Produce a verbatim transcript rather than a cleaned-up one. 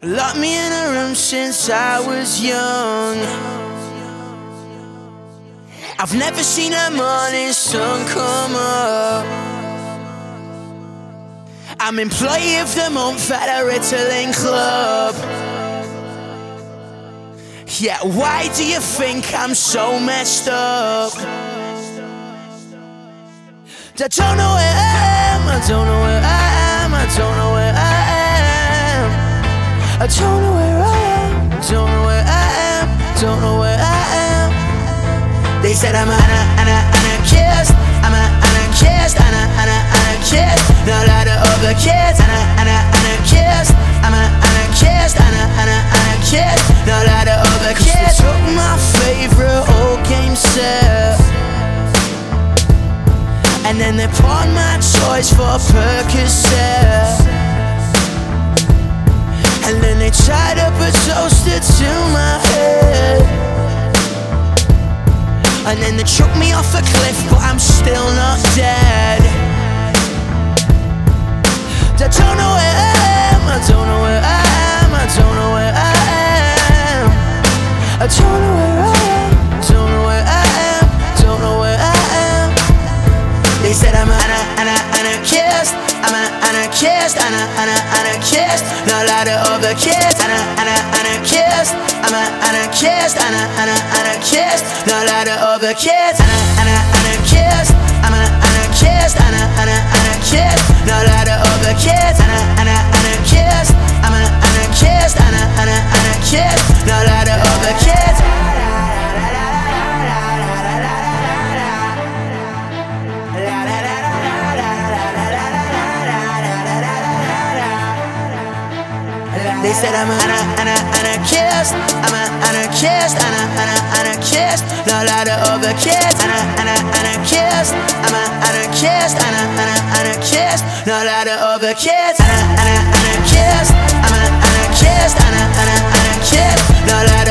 Locked me in a room since I was young. I've never seen a morning sun come up. I'm employee of the month at a Ritalin club. Yeah, why do you think I'm so messed up? I don't know where I am, I don't know where I am, I don't know where I am. I don't know where I am, don't know where I am, don't know where I am. They said I'm a, an, an, anarchist, I'm a, anarchist, an, an, anarchist. Not a lot of other kids, an, an, anarchist, I'm a, anarchist, an, an, anarchist. Not a lot of other kids. Took my favorite old game set, and then they pawned my choice for Percocet. And then they tied up a toaster to my head. And then they took me off a cliff, but I'm still not dead. I don't know where I am, I don't know where I am, I don't know where I am. I don't know where I am, don't know where I am, don't know where I am. They said I'm an, an, anarchist, I'm an anarchist, an, an, anarchist. Not a lot of other kids, an, an, anarchist, I'm an anarchist, an, an, anarchist. Not a lot of other kids, an, an, anarchist, I'm an anarchist, an, an, anarchist. Not a lot of other kids, an, an, anarchist, I'm an anarchist, an, an, anarchist. Not a lot of other kids. They said I'm an, an, anarchist, I'm an anarchist, an, an, anarchist. Not a lot of other kids, an, an, anarchist, I'm an anarchist, an, an, anarchist. Not a lot of other kids, an, an, anarchist, I'm an anarchist, an, an, anarchist. Not a lot